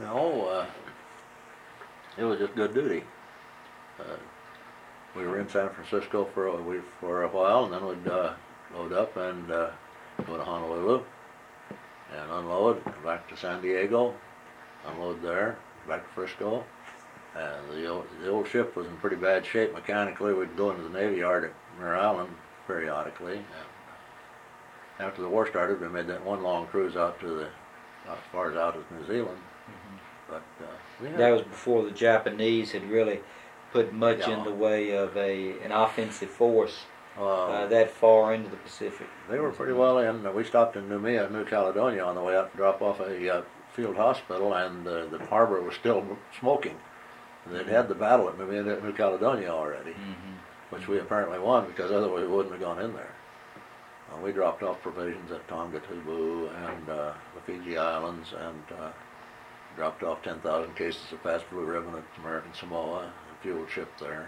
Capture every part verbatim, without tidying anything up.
No, uh, it was just good duty. Uh, we were in San Francisco for a, we, for a while, and then we'd uh, load up and uh, go to Honolulu and unload, come back to San Diego, unload there, back to Frisco. And the old, the old ship was in pretty bad shape mechanically. We'd go into the Navy Yard at Mare Island periodically. And after the war started, we made that one long cruise out to the, as far as out as New Zealand. Mm-hmm. But uh, we had, that was before the Japanese had really put much yeah. in the way of a an offensive force uh, uh, that far into the Pacific. They were pretty well in. We stopped in Noumea, New Caledonia, on the way out to drop off a uh, field hospital, and uh, the harbor was still smoking. They'd had the battle at Noumea, New Caledonia already, mm-hmm. which we apparently won, because otherwise we wouldn't have gone in there. Uh, we dropped off provisions at Tonga Tubu and uh, the Fiji Islands, and uh, dropped off ten thousand cases of past blue ribbon at American Samoa, and fueled ship there.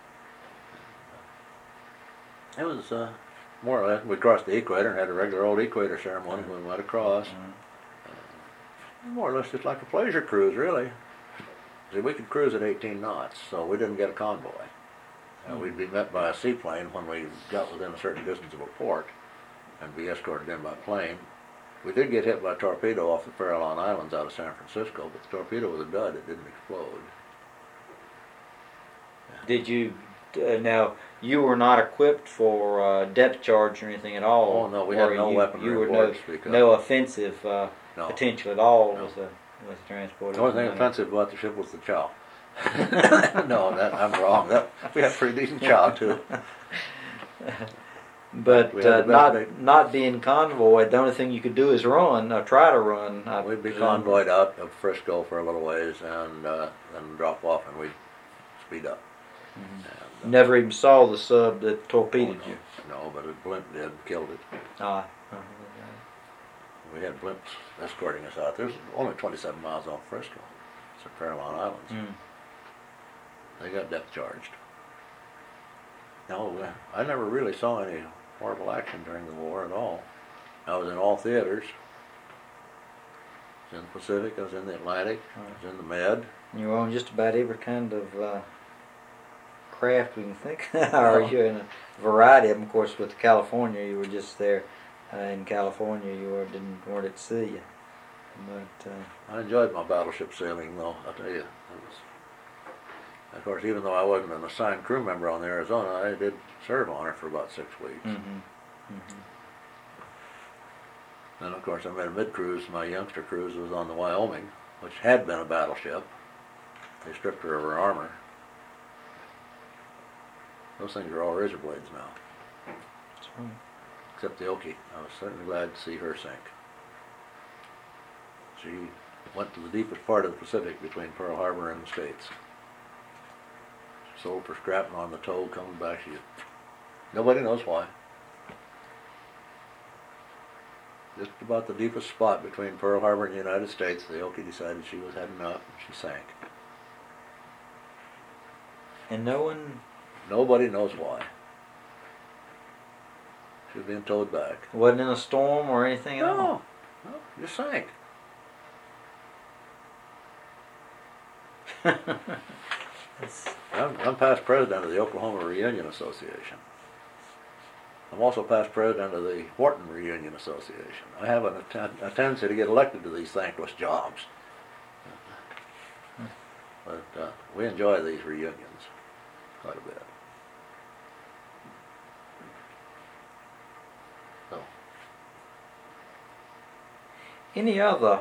It was uh, more or less, we crossed the equator and had a regular old equator ceremony when we went across. Mm-hmm. Uh, more or less just like a pleasure cruise, really. See, we could cruise at eighteen knots, so we didn't get a convoy. Uh, mm-hmm. We'd be met by a seaplane when we got within a certain distance of a port and be escorted in by plane. We did get hit by a torpedo off the Farallon Islands out of San Francisco, but the torpedo was a dud. It didn't explode. Yeah. Did you, uh, now, you were not equipped for uh, depth charge or anything at all? Oh, no, we had no you, weaponry You were aboard no, to speak of. no offensive uh, no. potential at all no. with the, with the transport? The only thing offensive about the ship was the chow. no, that, I'm wrong. That, we had pretty decent chow, too. But uh, not not being convoyed, the only thing you could do is run, or try to run. I we'd be presume. convoyed out of Frisco for a little ways, and uh, then drop off, and we'd speed up. Mm-hmm. And, uh, Never even saw the sub that torpedoed oh, no. you? No, but a blimp did, killed it. Ah. Uh-huh. We had blimps escorting us out. There's only twenty-seven miles off Frisco. It's the Farallon Islands. Mm. They got depth charged. No, I never really saw any horrible action during the war at all. I was in all theaters. I was in the Pacific, I was in the Atlantic, I was in the Med. You were on just about every kind of uh, craft we can think of. Or No. you're in a variety of them. Of course, with California, you were just there. Uh, in California, you were, didn't, weren't at sea. But, uh, I enjoyed my battleship sailing, though, I'll tell you. It was, of course, even though I wasn't an assigned crew member on the Arizona, I did serve on her for about six weeks. Mm-hmm. Mm-hmm. Then, of course, I made a mid-cruise. My youngster cruise was on the Wyoming, which had been a battleship. They stripped her of her armor. Those things are all razor blades now. That's right. Except the Okie. I was certainly glad to see her sink. She went to the deepest part of the Pacific between Pearl Harbor and the States. Sold for scrapping on the tow, coming back. She, nobody knows why. Just about the deepest spot between Pearl Harbor and the United States, the Okie decided she was had enough, and she sank. And no one... Nobody knows why. She was being towed back. Wasn't in a storm or anything at No, all? no, just sank. I'm, I'm past president of the Oklahoma Reunion Association. I'm also past president of the Wharton Reunion Association. I have an, a tendency to get elected to these thankless jobs. But uh, we enjoy these reunions quite a bit. So. Any other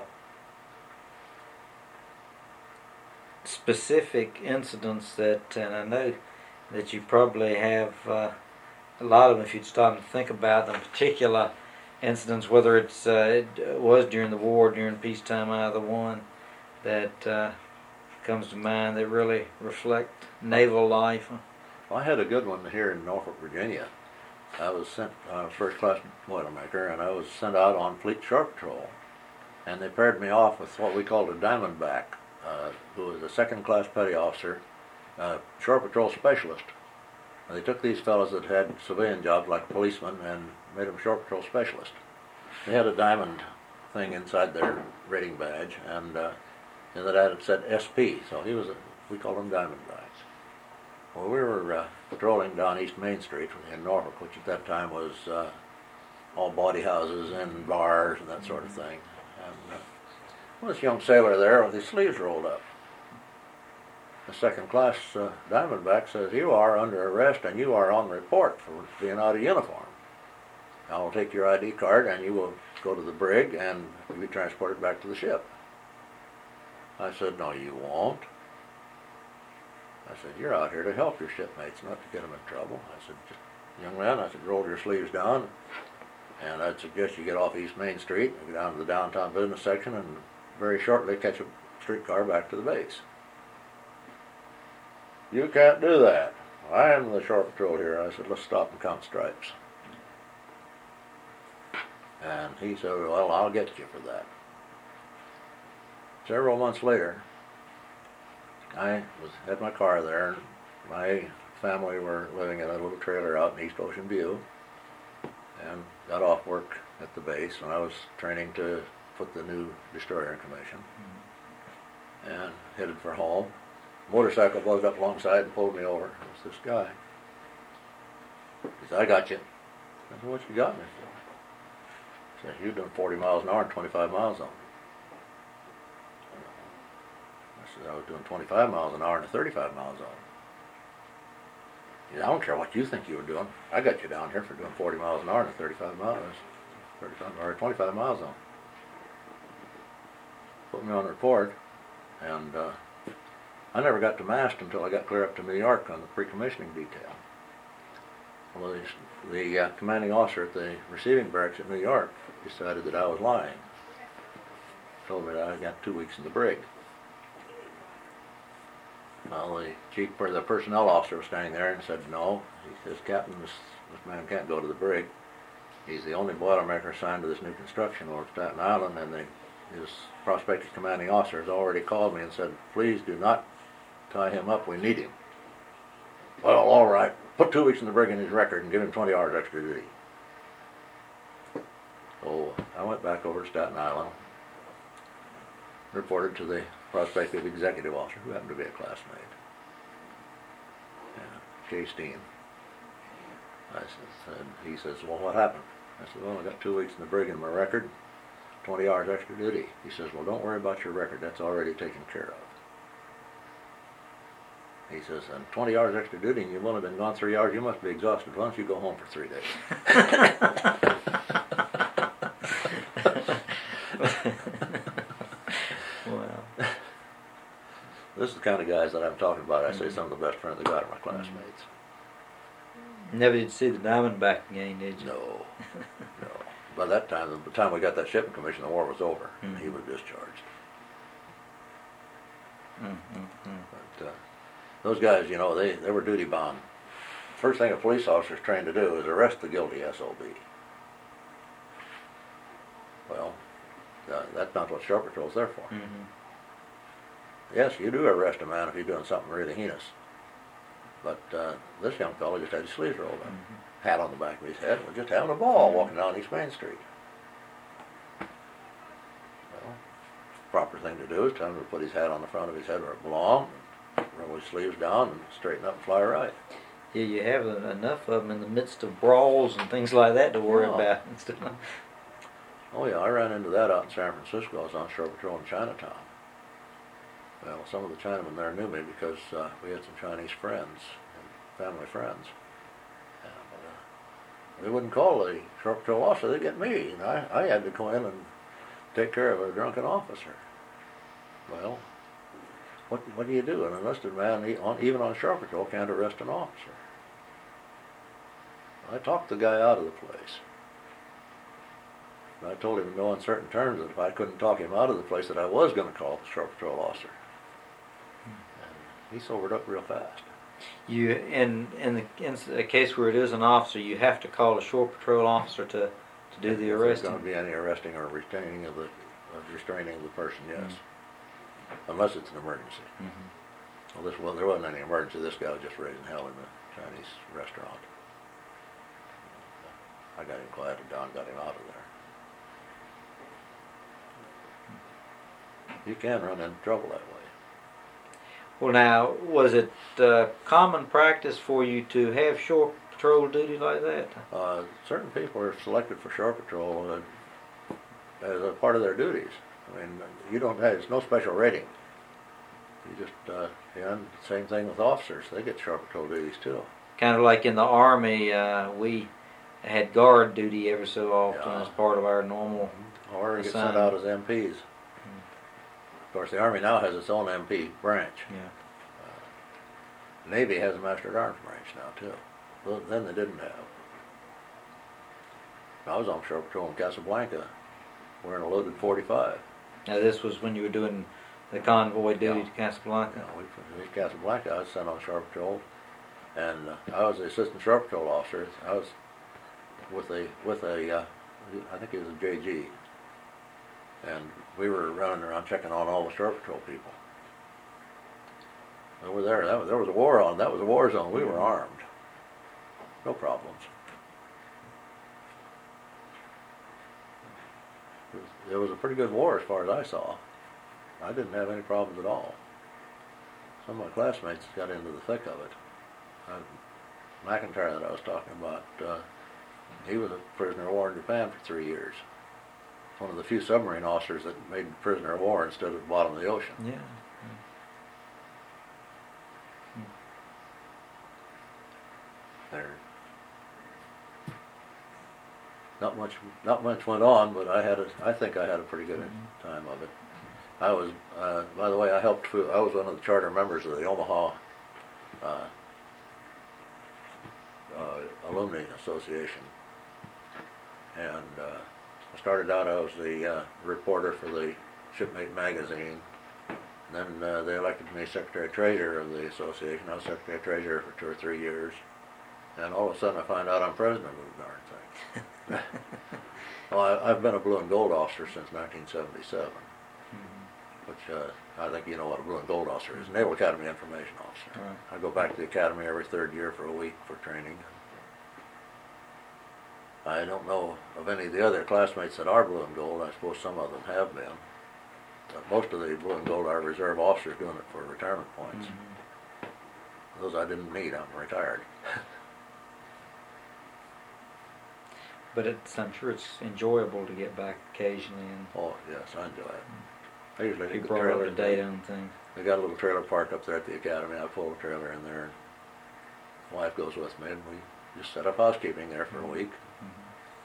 specific incidents that, and I know that you probably have uh, a lot of them if you'd stop and think about them, particular incidents, whether it's uh, it was during the war, during peacetime, either one, that uh, comes to mind that really reflect naval life? Well, I had a good one here in Norfolk, Virginia. I was sent on uh, a first-class Boilermaker, and I was sent out on Fleet Shore Patrol. And they paired me off with what we called a Diamondback, uh, who was a second-class petty officer, uh, Shore Patrol specialist. And they took these fellows that had civilian jobs like policemen and made them Shore Patrol specialists. They had a diamond thing inside their rating badge, and uh, and that ad said S P, so he was a, we called him Diamondbacks. Well, we were uh, patrolling down East Main Street in Norfolk, which at that time was uh, all bawdy houses and bars and that sort of thing. And uh, well, this young sailor there with his sleeves rolled up. The second class uh, Diamondback says, "You are under arrest and you are on report for being out of uniform. I will take your I D card and you will go to the brig and you'll be transported back to the ship." I said, "No, you won't." I said, "You're out here to help your shipmates, not to get them in trouble." I said, "Young man," I said, "roll your sleeves down, and I'd suggest you get off East Main Street and go down to the downtown business section and very shortly catch a streetcar back to the base." "You can't do that. I am the shore patrol here." I said, "Let's stop and count stripes." And he said, "Well, I'll get you for that." Several months later, I was had my car there, and my family were living in a little trailer out in East Ocean View, and got off work at the base, and I was training to put the new destroyer in commission, and headed for home. Motorcycle buzzed up alongside and pulled me over. It was this guy. He said, "I got you." I said, "What you got me for?" He said, "You're doing forty miles an hour and twenty-five miles on." I said, "I was doing twenty-five miles an hour and thirty-five miles on." He said, "I don't care what you think you were doing. I got you down here for doing forty miles an hour and thirty-five miles, thirty-five or twenty-five miles on." Put me on report, and uh, I never got to mast until I got clear up to New York on the pre-commissioning detail. Well, the, the uh, commanding officer at the receiving barracks at New York decided that I was lying. Told me that I got two weeks in the brig. Well, the chief, or the personnel officer was standing there and said, "No." He says, "Captain, this, this man can't go to the brig. He's the only boilermaker assigned to this new construction over Staten Island, and the, his prospective commanding officer has already called me and said, please do not tie him up, we need him." "Well, all right. Put two weeks in the brig in his record and give him twenty hours extra duty." So I went back over to Staten Island, reported to the prospective executive officer, who happened to be a classmate, yeah, Jay Steen. I said, he says, "Well, what happened?" I said, "Well, I got two weeks in the brig in my record, twenty hours extra duty." He says, "Well, don't worry about your record. That's already taken care of." He says, "And twenty hours extra duty, and you've only been gone three hours, you must be exhausted. Why don't you go home for three days?" Wow. This is the kind of guys that I'm talking about. I say some of the best friends I got are my classmates. Never did see the Diamondback game, did you? No, no. By that time, by the time we got that shipping commission, the war was over, and he was discharged. Mm-hmm. But uh, those guys, you know, they, they were duty bound. First thing a police officer's trained to do is arrest the guilty S O B. Well, uh, that's not what Shore Patrol's there for. Mm-hmm. Yes, you do arrest a man if he's doing something really heinous. But uh, this young fellow just had his sleeves rolled up, mm-hmm. hat on the back of his head, was just having a ball mm-hmm. walking down East Main Street. Well, proper thing to do is tell him to put his hat on the front of his head where it belonged, roll his sleeves down, and straighten up and fly right. Yeah, you have enough of them in the midst of brawls and things like that to worry oh. about. Oh yeah, I ran into that out in San Francisco. I was on Shore Patrol in Chinatown. Well, some of the Chinamen there knew me because uh, we had some Chinese friends, and family friends. And, uh, they wouldn't call the Shore Patrol officer, they'd get me. And I, I had to go in and take care of a drunken officer. Well, what what do you do? An enlisted man, even on Shore Patrol, can't arrest an officer. I talked the guy out of the place. I told him in no uncertain terms that if I couldn't talk him out of the place, that I was going to call the Shore Patrol officer. And he sobered up real fast. You in in the in a case where it is an officer, you have to call a Shore Patrol officer to, to do the if arresting. There's going to be any arresting or restraining of the of restraining of the person, yes, mm-hmm. unless it's an emergency. Mm-hmm. Well, this well, there wasn't any emergency. This guy was just raising hell in the Chinese restaurant. I got him quieted down, got him out of there. you can run into trouble that way. Well, now, was it uh, common practice for you to have shore patrol duty like that? Uh, certain people are selected for shore patrol uh, as a part of their duties. I mean, you don't have, there's no special rating. You just, uh, yeah, same thing with officers. They get shore patrol duties too. Kind of like in the Army, uh, we had guard duty every so often Yeah. as part of our normal. Or get assignment. sent out as M Ps. Mm. Of course, the Army now has its own M P branch. Yeah. Uh, Navy has a Master at Arms branch now too. Well, then they didn't have. I was on shore patrol in Casablanca, wearing a loaded forty-five. Now, this was when you were doing the convoy duty Yeah. to Casablanca. You know, we in Casablanca, I was sent on shore patrol, and uh, I was the assistant shore patrol officer. I was with a with a, uh, I think it was a J G, and we were running around checking on all the shore patrol people. We were there. That was, there was a war on. That was a war zone. We were armed. No problems. It was, it was a pretty good war as far as I saw. I didn't have any problems at all. Some of my classmates got into the thick of it. I, McIntyre that I was talking about, uh, he was a prisoner of war in Japan for three years. One of the few submarine officers that made prisoner of war instead of the bottom of the ocean. Yeah. There, not much, not much went on, but I had a, I think I had a pretty good Mm-hmm. time of it. I was, uh, by the way, I helped. I was one of the charter members of the Omaha uh, uh, Alumni Association, and uh, I started out. I was the uh, reporter for the Shipmate magazine. Then uh, they elected me Secretary Treasurer of the association. I was Secretary Treasurer for two or three years. And all of a sudden I find out I'm president of the darn thing. Well, I, I've been a blue and gold officer since nineteen seventy-seven, Mm-hmm. which uh, I think you know what a blue and gold officer is. Naval Academy Information Officer. Right. I go back to the academy every third year for a week for training. I don't know of any of the other classmates that are blue and gold. I suppose some of them have been. But most of the blue and gold are reserve officers doing it for retirement points. Mm-hmm. Those I didn't need. I'm retired. But it's, I'm sure it's enjoyable to get back occasionally and Oh, yes, I enjoy it. I usually be take the brought up trailer. to in date there. on things. They got a little trailer park up there at the academy. I pull the trailer in there. And wife goes with me, and we just set up housekeeping there for a week. Mm-hmm.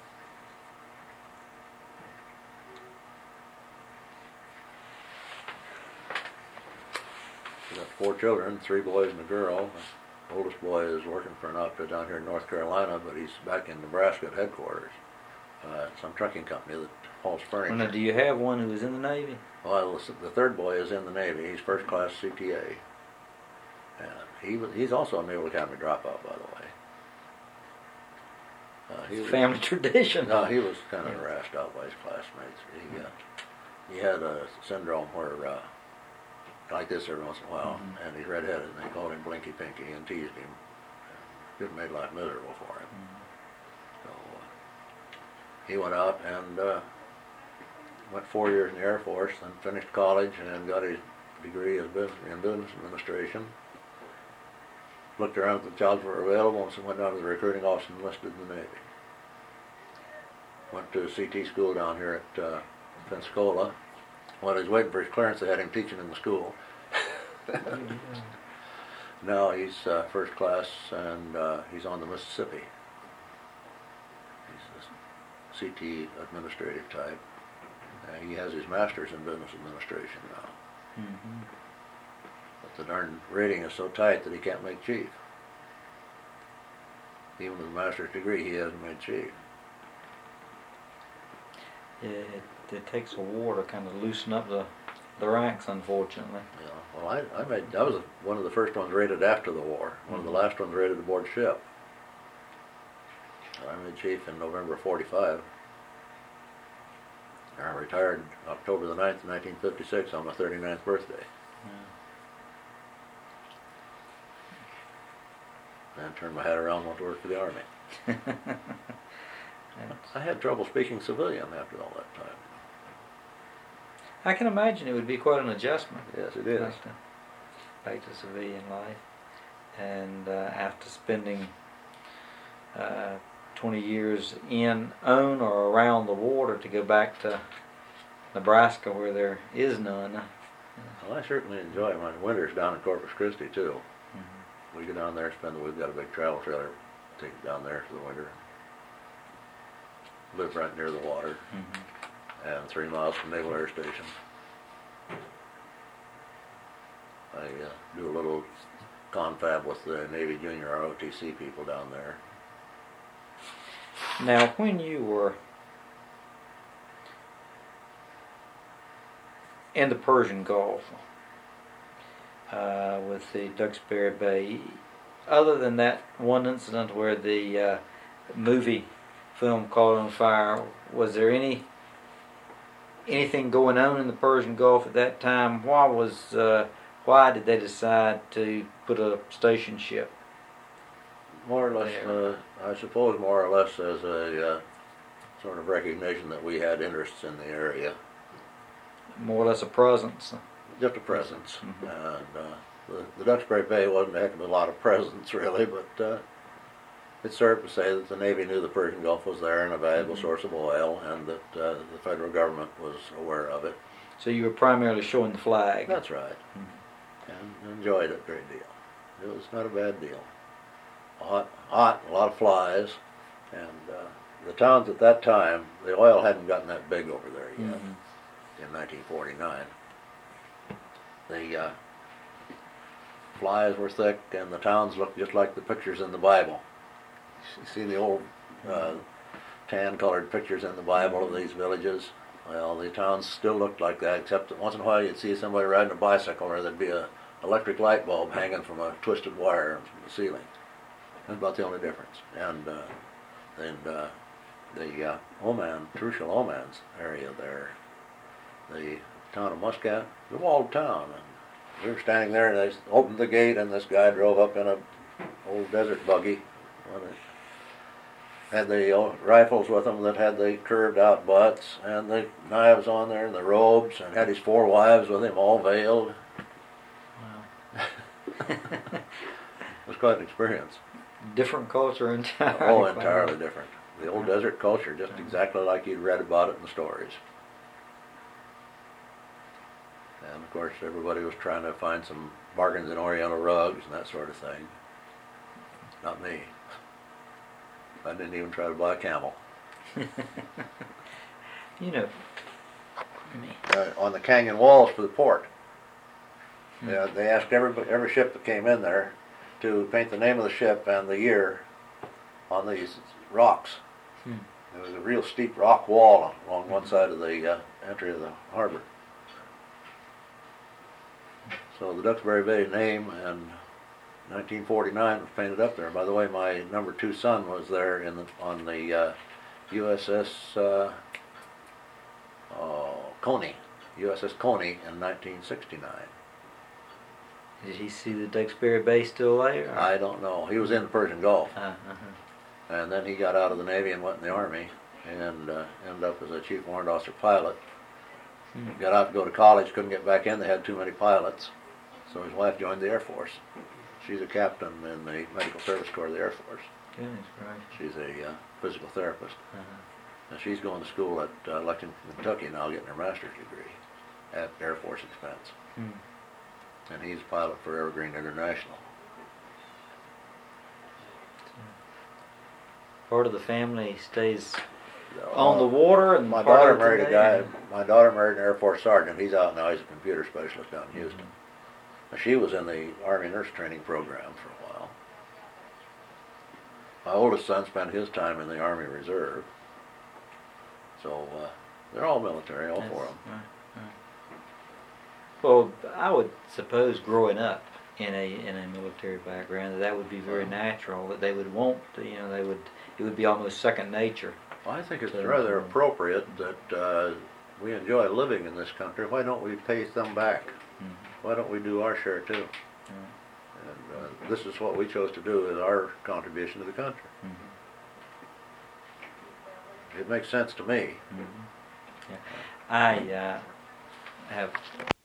We got four children, three boys and a girl. The oldest boy is working for an outfit down here in North Carolina, but he's back in Nebraska at headquarters. Uh, some trucking company that hauls furniture. Well, now, do you have one who was in the Navy? Well, the third boy is in the Navy. He's first class C T A. And he was, he's also a Naval Academy dropout, by the way. Uh, he It's was, family tradition. no, he was kind of harassed out by his classmates. He, uh, he had a syndrome where, uh, like this every once in a while, Mhm. and he's redheaded, and they called him Blinky Pinky and teased him. It made life miserable for him. Mhm. So uh, he went out and uh, went four years in the Air Force, then finished college and got his degree as business, in business administration. Looked around at the jobs that were available and so went down to the recruiting office and enlisted in the Navy. Went to C T school down here at uh, Pensacola. While he was waiting for his clearance, they had him teaching in the school. Now he's uh, first class and uh, he's on the Mississippi. He's a C T administrative type. Uh, he has his master's in business administration now. Mm-hmm. But the darn rating is so tight that he can't make chief. Even with a master's degree, he hasn't made chief. Yeah, it, it takes a war to kind of loosen up the, the ranks, unfortunately. Yeah. Well, I, I made I was one of the first ones rated after the war. One of the last ones rated aboard ship. I made chief in November forty-five. I retired October the ninth, nineteen fifty-six, on my thirty-ninth birthday. Yeah. And turned my hat around and went to work for the Army. That's- I had trouble speaking civilian after all that time. I can imagine it would be quite an adjustment. Yes, it is. Back to, back to civilian life, and uh, after spending uh, twenty years in, on, or around the water, to go back to Nebraska where there is none. Well, I certainly enjoy my winters down in Corpus Christi too. Mm-hmm. We go down there, spend the we've got a big travel trailer, take it down there for the winter. Live right near the water, Mm-hmm. and three miles from Naval Air Station. I uh, do a little confab with the Navy Junior R O T C people down there. Now, when you were in the Persian Gulf uh, with the Duxbury Bay, other than that one incident where the uh, movie film caught on fire, was there any anything going on in the Persian Gulf at that time? Why was uh, why did they decide to put a station ship? More or less, uh, I suppose, more or less as a uh, sort of recognition that we had interests in the area. More or less a presence. Just a presence. Mm-hmm. And uh, the, the Duxbury Bay wasn't a heck of a lot of presence, really, but uh, it served to say that the Navy knew the Persian Gulf was there and a valuable Mm-hmm. source of oil, and that uh, the federal government was aware of it. So you were primarily showing the flag. That's right. Mm-hmm. And enjoyed it a great deal. It was not a bad deal. Hot, hot, a lot of flies, and uh, the towns at that time, the oil hadn't gotten that big over there yet. Mm-hmm. In nineteen forty-nine. The uh, flies were thick, and the towns looked just like the pictures in the Bible. You see the old uh, tan-colored pictures in the Bible of these villages? Well, the towns still looked like that, except that once in a while you'd see somebody riding a bicycle, or there'd be a electric light bulb hanging from a twisted wire from the ceiling. That's about the only difference. And uh, and uh, the uh, Oman, Trucial Oman's area there, the town of Muscat, the walled town, and we were standing there, and they opened the gate, and this guy drove up in a old desert buggy. Had the uh, rifles with him that had the curved out butts, and the knives on there, and the robes, and had his four wives with him, all veiled. Wow. It was quite an experience. Different culture entirely. Oh, entirely different. The old desert culture, just exactly like you'd read about it in the stories. And of course, everybody was trying to find some bargains in Oriental rugs and that sort of thing. Not me. I didn't even try to buy a camel. You know, Uh, on the canyon walls for the port, Hmm. yeah, they asked every every ship that came in there to paint the name of the ship and the year on these rocks. Hmm. There was a real steep rock wall along one side of the uh, entry of the harbor. So the Duxbury Bay name and nineteen forty-nine was painted up there. By the way, my number two son was there in the, on the uh, U S S uh, oh, Coney, U S S Coney in nineteen sixty-nine. did he see the Duxbury Bay still there? I don't know. He was in the Persian Gulf, Uh, uh-huh. and then he got out of the Navy and went in the Army, and uh, ended up as a chief warrant officer pilot. Hmm. Got out to go to college, couldn't get back in. They had too many pilots, so his wife joined the Air Force. She's a captain in the Medical Service Corps of the Air Force. Goodness gracious. She's a uh, physical therapist. Uh-huh. And she's going to school at uh, Lexington, Kentucky now, getting her master's degree at Air Force expense. Hmm. And he's a pilot for Evergreen International. Part of the family stays Uh, on the water, and my part daughter of it married a today? guy. My daughter married an Air Force sergeant. He's out now. He's a computer specialist down in Houston. Mm-hmm. She was in the Army nurse training program for a while. My oldest son spent his time in the Army Reserve. So uh, they're all military, all four of them. Right, right. Well, I would suppose growing up in a in a military background, that, that would be very natural. That they would want, to, you know, they would it would be almost second nature. Well, I think it's So, rather um, appropriate that uh, we enjoy living in this country. Why don't we pay some back? Mhm. Why don't we do our share too? And uh, this is what we chose to do as our contribution to the country. Mhm. It makes sense to me. Mhm. Yeah. I uh, have